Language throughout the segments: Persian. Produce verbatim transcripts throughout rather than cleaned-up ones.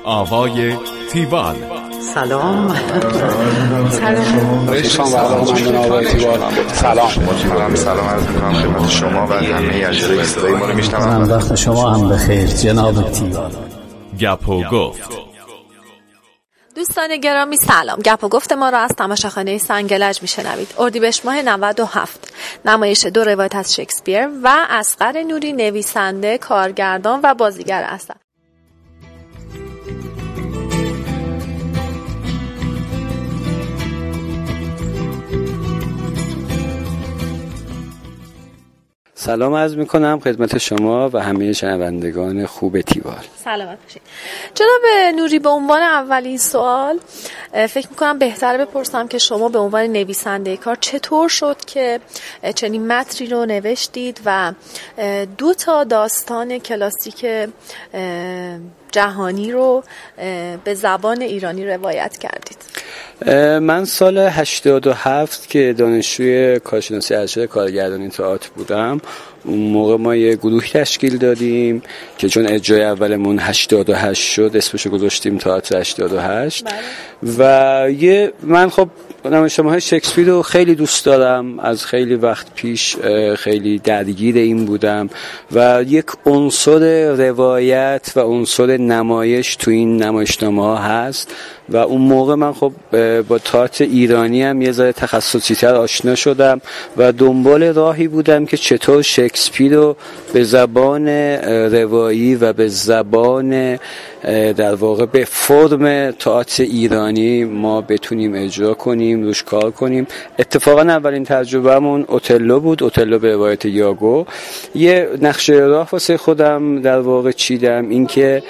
آوای تیوال. سلام. سلام. سلام. سلام عرض می‌کنم خدمت شما و همه اجرای صدای ما رو میشنوم. وقت شما هم بخیر جناب تیوال. گپ و گفت. دوستان گرامی سلام. گپ و گفت ما را از تماشاخانه سنگلج میشنوید. اردیبهشت ماه نود و هفت نمایش دو روایت از شکسپیر و اصغر نوری نویسنده، کارگردان و بازیگر است. سلام عرض میکنم خدمت شما و همه شنوندگان خوب تیوال. سلامت باشید. جناب نوری، به عنوان اولین سوال فکر میکنم بهتره بپرسم که شما به عنوان نویسنده کار چطور شد که چنین متنی رو نوشتید و دو تا داستان کلاسیک جهانی رو به زبان ایرانی روایت کردید؟ من سال هشتاد و هفت که دانشجوی کارشناسی ارشد کارگردانی تئاتر بودم، اون موقع ما یه گروه تشکیل دادیم که چون اجرای اولمون هشتاد و هشت شد اسمشو گذاشتیم تئاتر هشتاد و هشت. بله. و یه من خب نمایشنامه‌های شکسپیر رو خیلی دوست دارم، از خیلی وقت پیش خیلی درگیر این بودم و یک عنصر روایت و عنصر نمایش تو این نمایشنامه‌ها هست و اون موقع من خب با تئاتر ایرانی هم یه ذره تخصصی‌تر آشنا شدم و دنبال راهی بودم که چطور شکسپیر رو به زبان روایی و به زبان در واقع به فرم تئاتر ایرانی ما بتونیم اجرا کنیم، روش کار کنیم. اتفاقا اولین تجربه‌مون اوتلو بود، اوتلو به روایت یاگو. یه نقشه راه واسه خودم در واقع چیدم، این که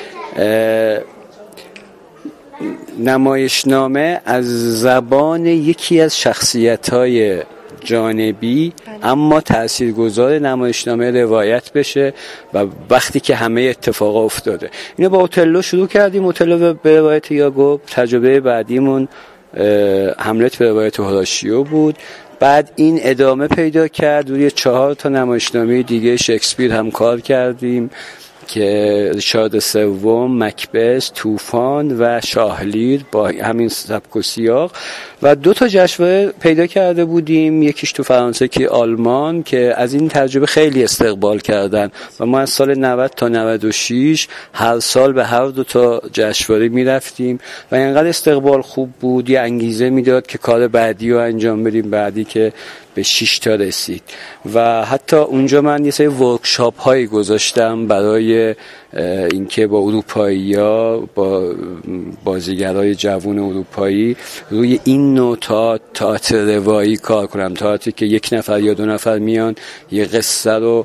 نمایشنامه از زبان یکی از شخصیت‌های جانبی اما تاثیرگذار نمایشنامه روایت بشه و وقتی که همه اتفاقا افتاده. اینو با اوتلو شروع کردیم، اوتلو به روایت یاگو. تجربه بعدیمون هملت به روایت هوراشیو بود. بعد این ادامه پیدا کرد، روی چهار تا نمایشنامه دیگه شکسپیر هم کار کردیم که ریچارد سوم، مکبث، طوفان و شاهلیر با همین سبک و سیاق و دو تا جشنواره پیدا کرده بودیم، یکیش تو فرانسه که آلمان، که از این تجربه خیلی استقبال کردن و ما از سال نود تا نود و شش هر سال به هر دو تا جشنواره میرفتیم و اینقدر استقبال خوب بود، یه انگیزه میداد که کار بعدی رو انجام بدیم، بعدی که به شش تا رسید. و حتی اونجا من یه سری ورکشاپ هایی گذاشتم برای اینکه با اروپایی‌ها، با بازیگرای جوان اروپایی روی این نوع تئاتر روایی کار کنم. تئاتری که یک نفر یا دو نفر میان یه قصه رو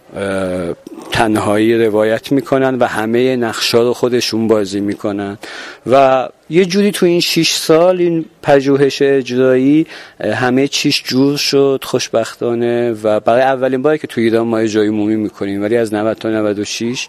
تنهایی روایت میکنن و همه نقشا رو خودشون بازی میکنن و یه جوری تو این شش سال این پژوهش اجرایی همه چیش جور شد خوشبختانه و برای اولین باری که تو ایران ما اجرای عمومی میکنیم، ولی از نود تا نود و شش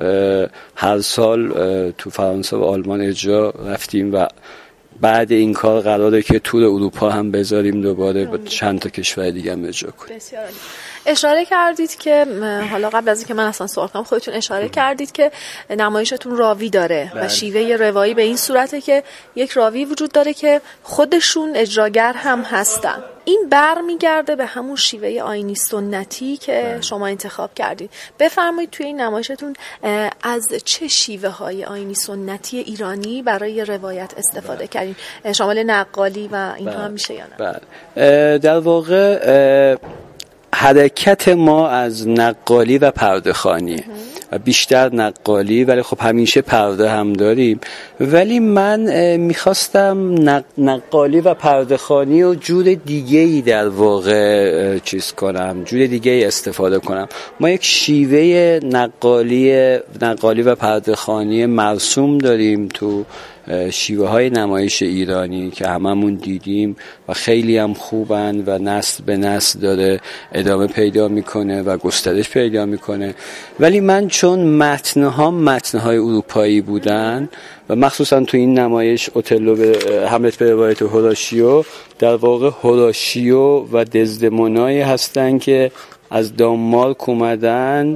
هر سال تو فرانسه و آلمان اجرا رفتیم و بعد این کار قراره که تور اروپا هم بذاریم دوباره با چند تا کشور دیگه هم اجرا کنیم. بسیار عالی. اشاره کردید که حالا قبل از اینکه من اصلا سوال کنم خودتون اشاره کردید که نمایشتون راوی داره و شیوه روایی به این صورته که یک راوی وجود داره که خودشون اجراگر هم هستن. این برمیگرده به همون شیوه آیینی سنتی که شما انتخاب کردید. بفرمایید توی این نمایشتون از چه شیوه های آیینی سنتی ایرانی برای روایت استفاده کردید؟ شامل نقالی و اینها هم میشه یا نه؟ بله. در واقع حرکت ما از نقالی و پرده‌خوانی و بیشتر نقالی، ولی خب همیشه پرده هم داریم، ولی من میخواستم نق... نقالی و پرده‌خوانی و جور دیگه‌ای در واقع چیز کنم، جور دیگه‌ای استفاده کنم. ما یک شیوه نقالی نقالی و پرده‌خوانی مرسوم داریم تو شیوه های نمایش ایرانی که هممون دیدیم و خیلی هم خوبن و نسل به نسل داره ادامه پیدا میکنه و گسترش پیدا میکنه، ولی من چون متنها متنهای اروپایی بودن و مخصوصا تو این نمایش اوتلو به هملت به روایت هوراشیو، در واقع هوراشیو و دزدمونایی هستن که از دانمارک اومدن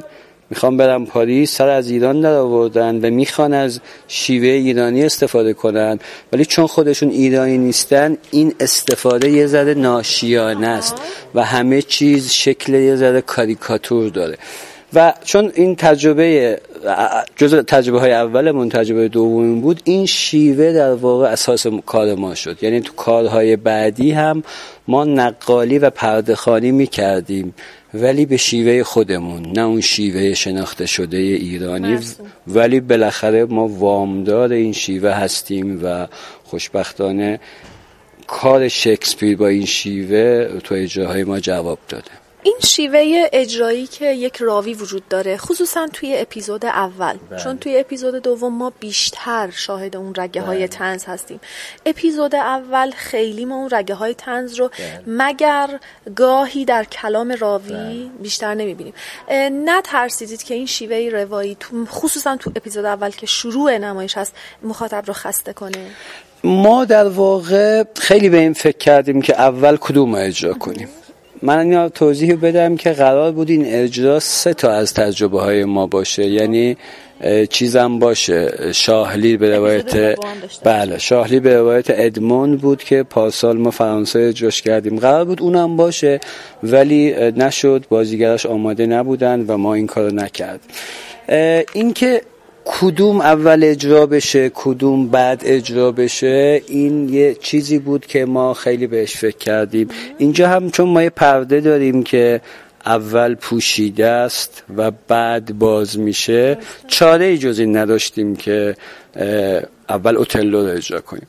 میخوام برم پاریس، سر از ایران در آوردن و میخوان از شیوه ایرانی استفاده کنن، ولی چون خودشون ایرانی نیستن این استفاده یه ذره ناشیانه است و همه چیز شکل یه ذره کاریکاتور داره. و چون این تجربه جزء تجربه های اولمون تجربه دوممون بود، این شیوه در واقع اساس کار ما شد. یعنی تو کارهای بعدی هم ما نقالی و پرده‌خوانی میکردیم ولی به شیوه خودمون، نه اون شیوه شناخته شده ایرانی مرسوم. ولی بالاخره ما وامدار این شیوه هستیم و خوشبختانه کار شکسپیر با این شیوه تو اجراهای ما جواب داده. این شیوه اجرایی که یک راوی وجود داره خصوصا توی اپیزود اول بله. چون توی اپیزود دوم ما بیشتر شاهد اون رگه های بله. طنز هستیم. اپیزود اول خیلی ما اون رگه های طنز رو بله. مگر گاهی در کلام راوی بله. بیشتر نمیبینیم. نه ترسیدید که این شیوه روایی تو خصوصا تو اپیزود اول که شروع نمایش هست مخاطب رو خسته کنه؟ ما در واقع خیلی به این فکر کردیم که اول کدوم اجرا کنیم. من اینو توضیح بدم که قرار بود این اجرا سه تا از تجربه های ما باشه، یعنی چیزم باشه. شاهلی به روایت بله شاهلی به روایت ادموند بود که پارسال ما فرانسه اجراش کردیم، قرار بود اونم باشه ولی نشد، بازیگراش آماده نبودن و ما این کارو نکردیم. این که کدوم اول اجرا بشه کدوم بعد اجرا بشه این یه چیزی بود که ما خیلی بهش فکر کردیم. اینجا هم چون ما یه پرده داریم که اول پوشیده است و بعد باز میشه، چاره ای جز این نداشتیم که اول اوتلو رو اجرا کنیم.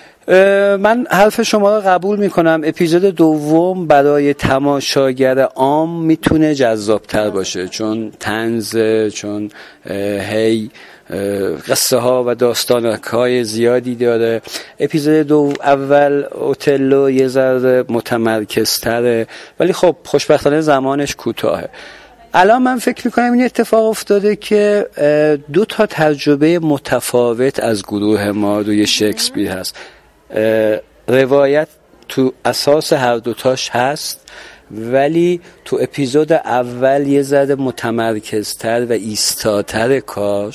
من حرف شما رو قبول میکنم. اپیزود دوم برای تماشاگر عام میتونه جذابتر باشه چون طنز، چون هی قصه ها و داستان های زیادی داره. اپیزود دو اول اوتلو یه ذره متمرکزتره ولی خب خوشبختانه زمانش کوتاهه. الان من فکر میکنم این اتفاق افتاده که دو تا تجربه متفاوت از گروه ما روی شکسپیر هست. روایت تو اساس هر دوتاش هست ولی تو اپیزود اول یه ذره متمرکزتر و ایستاتر کار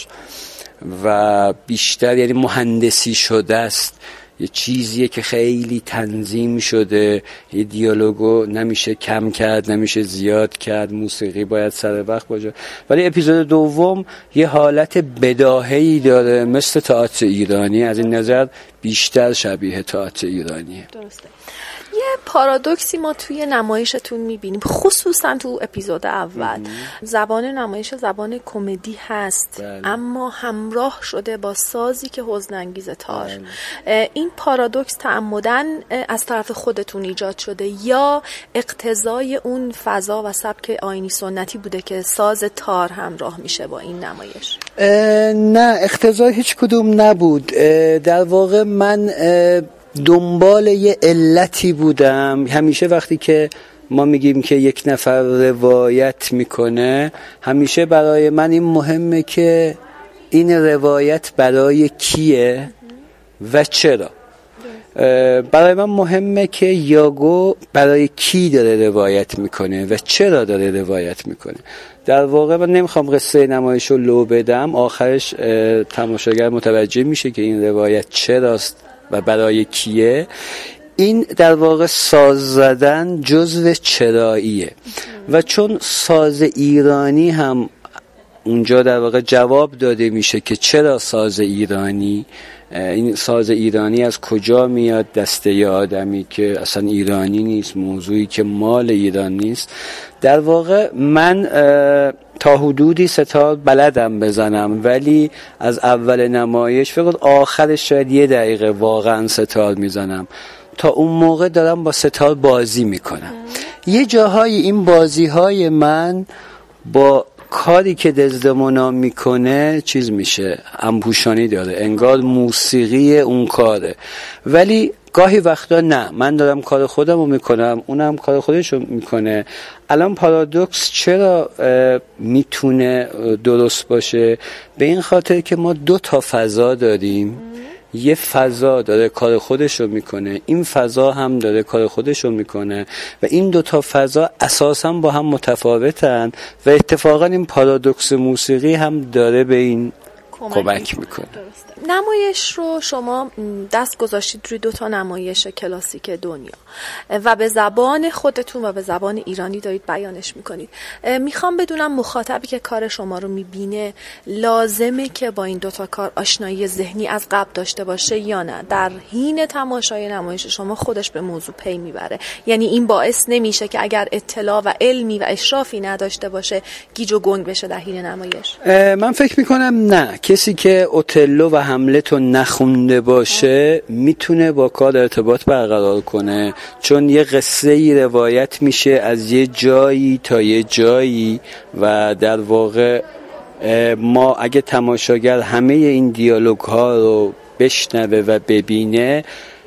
و بیشتر یعنی مهندسی شده است. یه چیزیه که خیلی تنظیم شده، یه دیالوگو نمیشه کم کرد نمیشه زیاد کرد، موسیقی باید سر وقت باشه. ولی اپیزود دوم یه حالت بداهه‌ای داره مثل تئاتر ایرانی، از این نظر بیشتر شبیه تئاتر ایرانیه. درسته. یه پارادوکسی ما توی نمایشتون میبینیم خصوصا تو اپیزود اول. زبان نمایش زبان کمدی هست بله. اما همراه شده با سازی که حزن انگیز تار. بله. این پارادوکس تعمداً از طرف خودتون ایجاد شده یا اقتضای اون فضا و سبک آیینی سنتی بوده که ساز تار همراه میشه با این نمایش؟ نه، اقتضای هیچ کدوم نبود. در واقع من دنبال یه علتی بودم. همیشه وقتی که ما میگیم که یک نفر روایت میکنه، همیشه برای من این مهمه که این روایت برای کیه و چرا. برای من مهمه که یاگو برای کی داره روایت میکنه و چرا داره روایت میکنه. در واقع من نمیخوام قصه نمایش رو لو بدم، آخرش تماشاگر متوجه میشه که این روایت چراست و برای کیه. این در واقع ساز زدن جزو چراییه و چون ساز ایرانی هم اونجا در واقع جواب داده میشه که چرا ساز ایرانی، این ساز ایرانی از کجا میاد دسته ی آدمی که اصلا ایرانی نیست، موضوعی که مال ایران نیست. در واقع من تا حدودی ستار بلدم بزنم ولی از اول نمایش فقط آخرش شاید یه دقیقه واقعا ستار میزنم. تا اون موقع دارم با ستار بازی میکنم. یه جاهای این بازی های من با کاری که دزدمونا میکنه چیز میشه، همپوشانی داره، انگار موسیقی اون کاره. ولی گاهی وقتا نه، من دارم کار خودم رو میکنم، اونم کار خودش رو میکنه. الان پارادوکس چرا میتونه درست باشه؟ به این خاطر که ما دو تا فضا داریم، یه فضا داره کار خودش رو میکنه، این فضا هم داره کار خودش رو میکنه و این دوتا فضا اساسا با هم متفاوتن و اتفاقا این پارادوکس موسیقی هم داره به این کمک میکنه. نمایش رو شما دست گذاشتید روی دو تا نمایش کلاسیک دنیا و به زبان خودتون و به زبان ایرانی دارید بیانش میکنید. میخوام بدونم مخاطبی که کار شما رو میبینه لازمه که با این دو تا کار آشنایی ذهنی از قبل داشته باشه یا نه؟ در حین تماشای نمایش شما خودش به موضوع پی میبره؟ یعنی این باعث نمیشه که اگر اطلاع و علمی و اشرافی نداشته باشه گیج و گنگ بشه در حین نمایش؟ من فکر میکنم نه. کسی که اوتلو و هملت رو نخونده باشه میتونه با کار ارتباط برقرار کنه، چون یه قصه ای روایت میشه از یه جایی تا یه جایی و در واقع ما اگه تماشاگر همه این دیالوگ ها رو بشنوه و ببینه،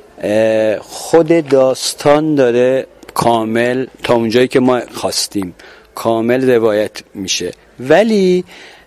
خود داستان داره کامل تا اونجایی که ما خواستیم کامل روایت میشه. ولی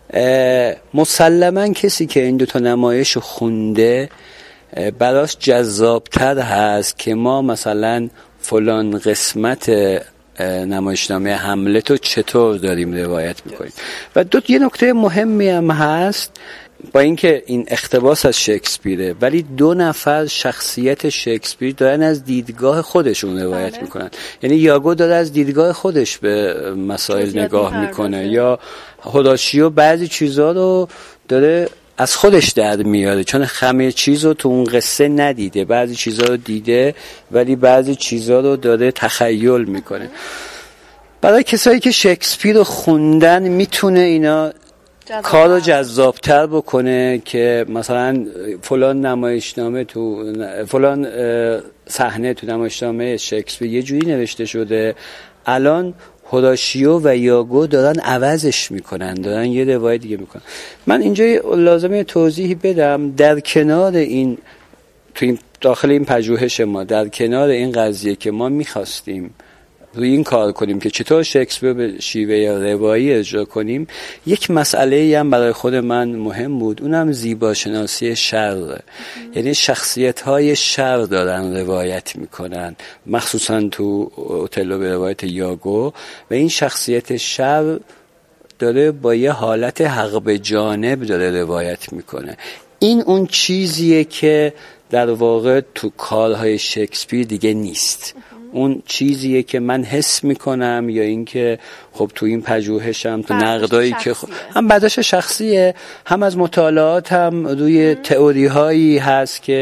مسلماً کسی که این دوتا نمایش رو خونده براش جذابتر هست که ما مثلا فلان قسمت نمایشنامه هملت رو چطور داریم روایت میکنیم. و دو یه نکته مهمی هم هست، با اینکه این اقتباس از شکسپیره ولی دو نفر شخصیت شکسپیر دارن از دیدگاه خودشون روایت بله. میکنن. یعنی یاگو داره از دیدگاه خودش به مسائل نگاه میکنه یا هوراتیو بعضی چیزا رو داره از خودش در میاره، چون همه چیز رو تو اون قصه ندیده، بعضی چیزا رو دیده ولی بعضی چیزا رو داره تخیل میکنه. برای کسایی که شکسپیر رو خوندن میتونه اینا کار رو جذابتر بکنه که مثلا فلان نمایشنامه تو فلان صحنه تو نمایشنامه شکسپیر یه جوری نوشته شده، الان هوراتیو و یاگو دارن عوضش میکنن، دارن یه روایت دیگه میکنن. من اینجا لازمه توضیحی بدم در کنار این تو این داخل این پژوهش ما، در کنار این قضیه که ما میخواستیم روی این کار کنیم که چطور شکسپیر به شیوه روایی اجرا کنیم، یک مسئله هم برای خود من مهم بود، اونم زیباشناسی شر. یعنی شخصیت های شر دارن روایت میکنن، مخصوصا تو اوتلو به روایت یاگو، و این شخصیت شر داره با یه حالت حق به جانب داره روایت میکنه. این اون چیزیه که در واقع تو کارهای شکسپیر دیگه نیست. اون چیزیه که من حس میکنم یا اینکه خب تو این پژوهشم تو نقدایی که خب هم برداشت شخصیه، هم از مطالعات هم روی تئوری هایی هست که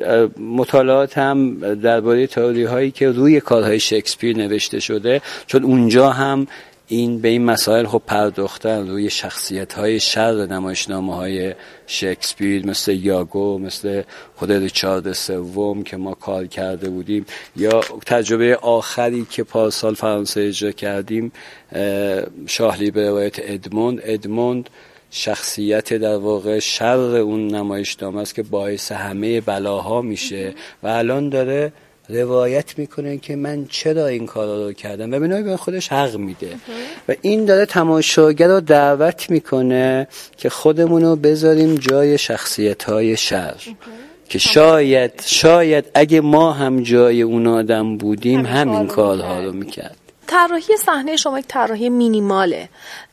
مطالعات هم درباره تئوری هایی که روی کارهای شکسپیر نوشته شده، چون اونجا هم این به این مسائل خب پرداختن روی شخصیت‌های شر نمایشنامه‌های شکسپیر، مثل یاگو، مثل خود ریچارد سوم که ما کار کرده بودیم، یا تجربه آخری که پارسال فرانسه اجرا کردیم، شاهلی به روایت ادموند. ادموند شخصیت در واقع شر اون نمایشنامه است که باعث همه بلاها میشه و الان داره روایت میکنه که من چرا این کارا رو کردم و به نوعی به خودش حق میده و این داره تماشاگر رو دعوت میکنه که خودمونو بذاریم جای شخصیت‌های شر که شاید شاید اگه ما هم جای اون آدم بودیم همین کارها رو میکرد. طراحی صحنه شما یک طراحی مینیماله.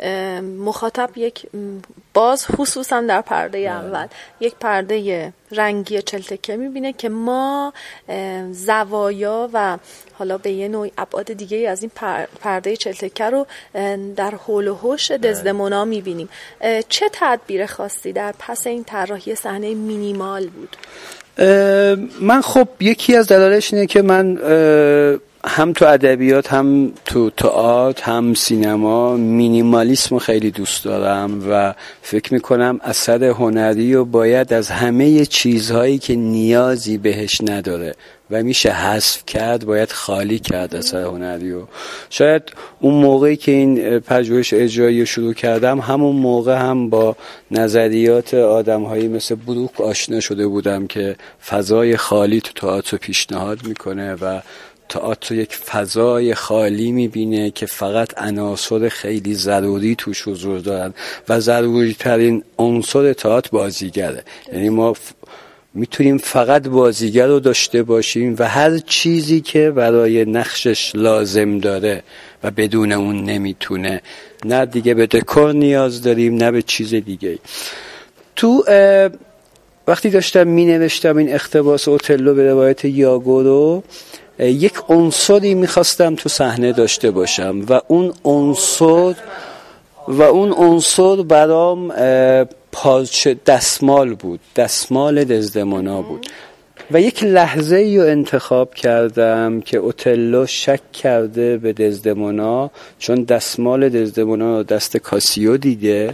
مخاطب یک باز خصوصا در پرده اول یک پرده رنگی چلتکه میبینه که ما زوایا و حالا به یه نوع ابعاد دیگه از این پرده چلتکه رو در حول و حوش دزدمونا میبینیم. چه تدبیر خاصی در پس این طراحی صحنه مینیمال بود؟ من خب یکی از دلایلش اینه که من هم تو ادبیات هم تو تئاتر هم سینما مینیمالیسم خیلی دوست دارم و فکر میکنم اثر هنری رو باید از همه چیزهایی که نیازی بهش نداره و میشه حذف کرد باید خالی کرد اثر هنری رو. شاید اون موقعی که این پژوهش اجرایی شروع کردم همون موقع هم با نظریات آدم‌هایی مثل بروک آشنا شده بودم که فضای خالی تو تئاتر پیشنهاد میکنه و تئاتر یک فضای خالی میبینه که فقط عناصر خیلی ضروری توش حضور دارن و ضروری ترین عنصر تئاتر بازیگره. یعنی ما میتونیم فقط بازیگر رو داشته باشیم و هر چیزی که برای نقشش لازم داره و بدون اون نمیتونه. نه دیگه به دکور نیاز داریم نه به چیز دیگه. تو وقتی داشتم می نوشتم این اقتباس اوتلو به روایت یاگو رو، یک عنصری میخواستم تو صحنه داشته باشم و اون عنصر و اون عنصر برام پارچه دستمال بود، دستمال دزدمونا بود و یک لحظه ای رو انتخاب کردم که اوتلو شک کرده به دزدمونا چون دستمال دزدمونا رو دست کاسیو دیده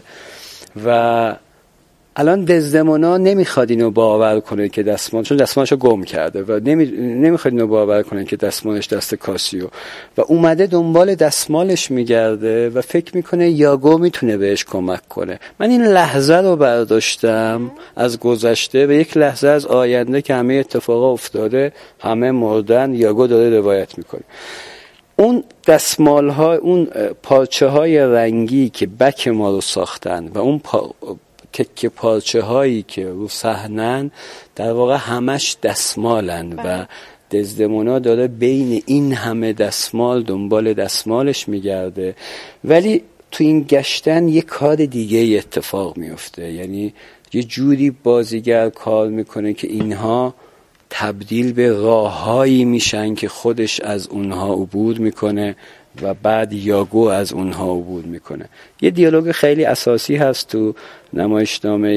و الان دزدمونا نمیخواد اینو باور کنه که دستمال، چون دستمالشو گم کرده و نمی... نمیخواد اینو باور کنه که دستمالش دست کاسیو و اومده دنبال دستمالش میگرده و فکر میکنه یاگو میتونه بهش کمک کنه. من این لحظه رو برداشتم از گذشته و یک لحظه از آینده که همه اتفاقا افتاده، همه مردن، یاگو داره روایت میکنه. اون دستمال ها، اون پارچه های رنگی که بک ما رو ساختن و اون پا... تکه پارچه هایی که رو صحنن در واقع همش دستمالن و دزدمونا داره بین این همه دستمال دنبال دستمالش میگرده، ولی تو این گشتن یک کار دیگه ای اتفاق میفته. یعنی یه جوری بازیگر کار میکنه که اینها تبدیل به راههایی میشن که خودش از اونها عبور میکنه و بعد یاگو از اونها عبور میکنه. یه دیالوگ خیلی اساسی هست تو نمایشنامه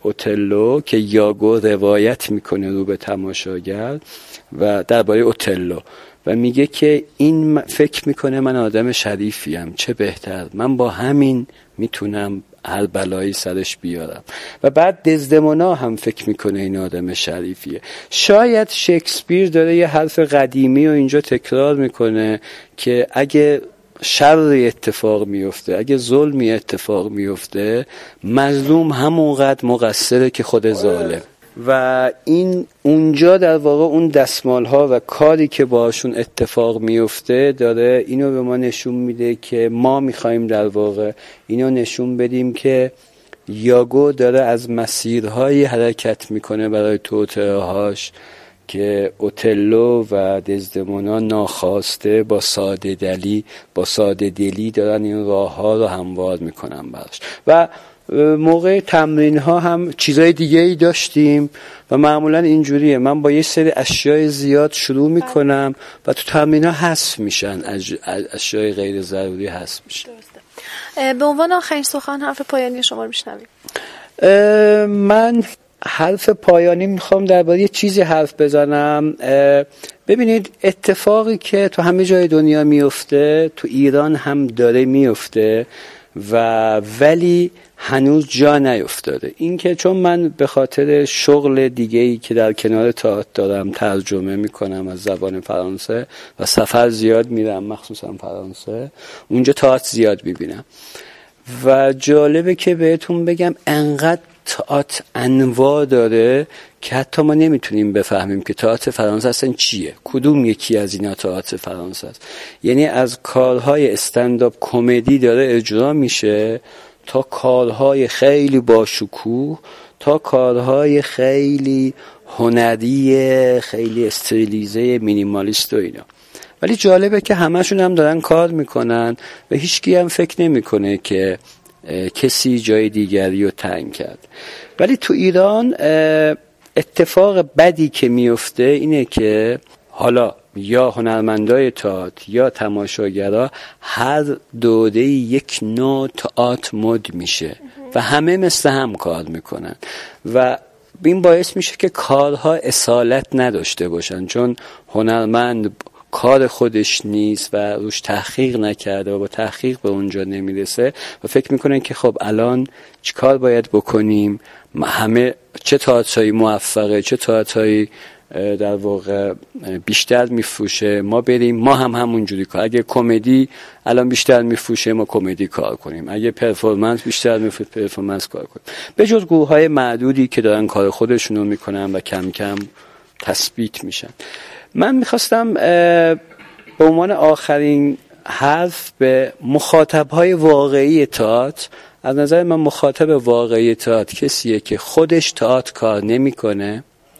اوتلو که یاگو روایت میکنه رو به تماشاگر و درباره اوتلو و میگه که این فکر میکنه من آدم شریفیم، چه بهتر، من با همین میتونم هر بلایی سرش بیارم. و بعد دزدمونا هم فکر میکنه این آدم شریفیه. شاید شکسپیر داره یه حرف قدیمی و اینجا تکرار میکنه که اگه شر اتفاق میفته، اگه ظلمی اتفاق میفته، مظلوم همونقدر مقصره که خود ظالم. و این اونجا در واقع اون دستمال ها و کاری که باشون اتفاق میفته داره اینو به ما نشون میده که ما میخوایم در واقع اینو نشون بدیم که یاگو داره از مسیرهایی حرکت میکنه برای توطئه‌هاش که اوتلو و دزدمونا ناخواسته با ساده دلی با ساده دلی دارن این راه ها رو هموار میکنن براش. و موقع تمرین ها هم چیزای دیگه ای داشتیم و معمولا اینجوریه، من با یه سری اشیاء زیاد شروع میکنم و تو تمرین ها حذف میشن، اشیاء غیر ضروری حذف میشن. درسته. به عنوان آخرین سخن حرف پایانی شما رو میشنویم. من حرف پایانی میخوام درباره یه چیزی حرف بزنم. ببینید اتفاقی که تو همه جای دنیا میفته تو ایران هم داره میفته و ولی هنوز جا نیفتاده. این که چون من به خاطر شغل دیگه‌ای که در کنار تئاتر دارم ترجمه میکنم از زبان فرانسه و سفر زیاد میرم مخصوصا فرانسه، اونجا تئاتر زیاد میبینم و جالبه که بهتون بگم انقدر تئاتر انواع داره که حتی ما نمیتونیم بفهمیم که تئاتر فرانسه اصلا چیه، کدوم یکی از اینا تئاتر فرانسه است. یعنی از کارهای استندآپ کمدی داره اجرا میشه تا کارهای خیلی باشکوه تا کارهای خیلی هنری خیلی استریلیزه مینیمالیست و اینا. ولی جالبه که همشون هم دارن کار میکنن و هیچکی هم فکر نمیکنه که کسی جای دیگری رو تنگ کرد. ولی تو ایران اتفاق بدی که میفته اینه که حالا یا هنرمندای تئاتر یا تماشاگرها هر دوره یک نوع تئاتر مد میشه و همه مثل هم کار میکنن و این باعث میشه که کارها اصالت نداشته باشن، چون هنرمند کار خودش نیست و روش تحقیق نکرده و با تحقیق به اونجا نمیرسه و فکر میکنن که خب الان چی کار باید بکنیم، همه چه تئاترایی موفقه چه تئاترایی در واقع بیشتر میفروشه ما بریم ما هم همونجوری کار، اگه کمدی الان بیشتر میفروشه ما کمدی کار کنیم، اگه پرفورمنس بیشتر میفروشه پرفورمنس کار کنیم، به جز گروه‌های معدودی که دارن کار خودشونو میکنن و کم کم تثبیت میشن. من میخواستم به عنوان آخرین حرف به مخاطبهای واقعی تئاتر، از نظر من مخاطب واقعی تئاتر کسیه که خودش تئاتر کار نمیکنه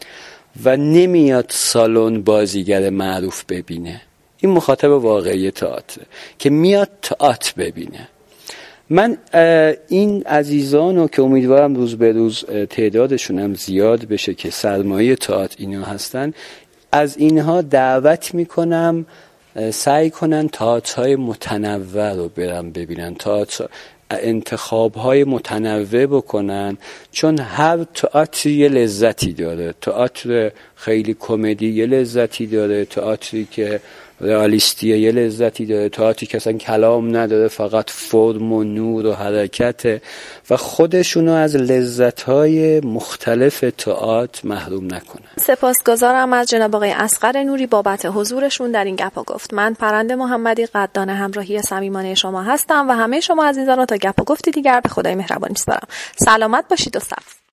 و نمیاد سالن بازیگر معروف ببینه. این مخاطب واقعی تئاتر که میاد تئاتر ببینه. من این عزیزانو که امیدوارم روز به روز تعدادشون هم زیاد بشه که سرمایه تئاتر اینا هستن، از اینها دعوت میکنم سعی کنن تئاترهای متنوع رو برن ببینن، تئاتر انتخاب‌های متنوع بکنن، چون هر تئاتر یه لذتی داره. تئاتر خیلی کمدی یه لذتی داره، تئاتری که رئالیستیه یه لذتی داره، تئاتری که اصلا کلام نداره فقط فرم و نور و حرکته و خودشونو از لذت‌های مختلف تئاتر محروم نکنن. سپاسگزارم از جناب آقای اصغر نوری بابت حضورشون در این گپ و گفت. من پرنده محمدی قدردان همراهی صمیمانه شما هستم و همه شما عزیزان رو تا گپ و گفتی دیگر به خدای مهربانی سپارم. سلامت باشید و سبز.